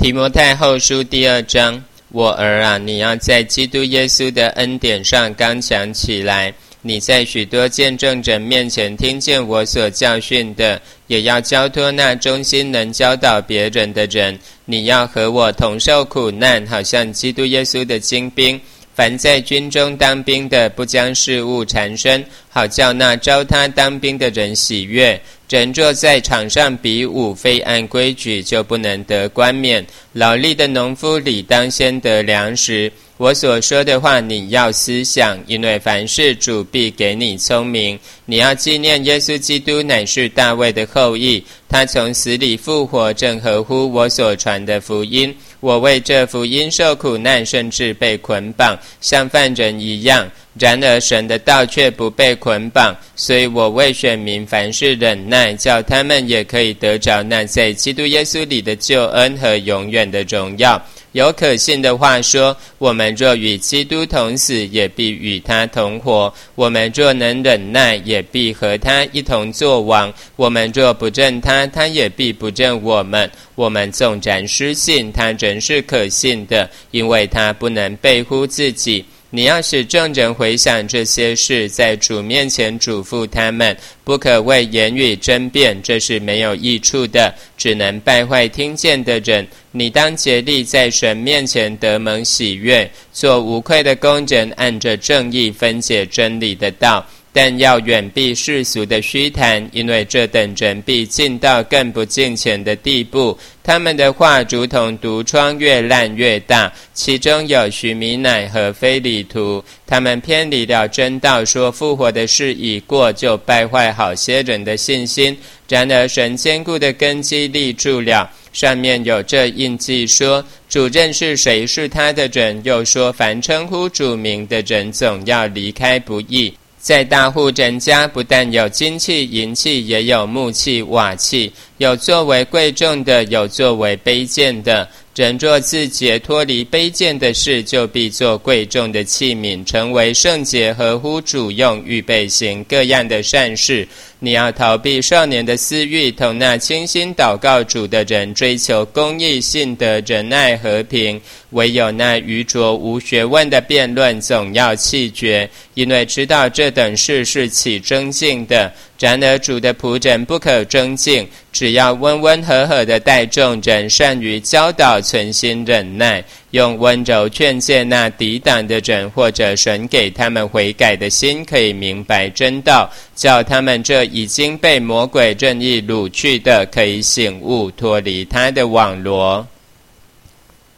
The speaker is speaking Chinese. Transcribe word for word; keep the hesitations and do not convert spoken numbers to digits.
提摩太后书第二章，我儿啊，你要在基督耶稣的恩典上刚强起来。你在许多见证者面前听见我所教训的，也要交托那忠心能教导别人的人。你要和我同受苦难，好像基督耶稣的精兵。凡在军中当兵的，不将事物缠身，好叫那招他当兵的人喜悦。人若在场上比武，非按规矩，就不能得冠冕。劳力的农夫理当先得粮食。我所说的话你要思想，因为凡事主必给你聪明。你要纪念耶稣基督乃是大卫的后裔，他从死里复活，正合乎我所传的福音。我为这福音受苦难，甚至被捆绑，像犯人一样。然而神的道却不被捆绑，所以我为选民凡事忍耐，叫他们也可以得着那在基督耶稣里的救恩和永远的荣耀。有可信的话说，我们若与基督同死，也必与他同活；我们若能忍耐，也必和他一同作王；我们若不认他，他也必不认我们。我们纵然失信，他仍是可信的，因为他不能背乎自己。你要使众人回想这些事，在主面前嘱咐他们，不可为言语争辩，这是没有益处的，只能败坏听见的人。你当竭力在神面前得蒙喜悦，做无愧的工人，按着正义分解真理的道。但要远避世俗的虚谈，因为这等人必进到更不敬虔的地步。他们的话如同毒疮，越烂越大，其中有许米乃和非里图。他们偏离了真道，说复活的事已过，就败坏好些人的信心。然而神坚固的根基立住了，上面有这印记说，主认识谁是他的人，又说凡称呼主名的人总要离开不义。在大户人家，不但有金器银器，也有木器瓦器，有作为贵重的，有作为卑贱的。人若自洁脱离卑贱的事，就必做贵重的器皿，成为圣洁，合乎主用，预备行各样的善事。你要逃避少年的私欲，同那倾心祷告主的人追求公义、信德、仁爱、和平。唯有那愚拙无学问的辩论，总要弃绝，因为知道这等事是起争竞的。然而主的仆人不可争竞，只要温温和和的待众人，善于教导，存心忍耐，用温柔劝诫那抵挡的人，或者神给他们悔改的心，可以明白真道，叫他们这已经被魔鬼任意掳去的，可以醒悟，脱离他的网罗。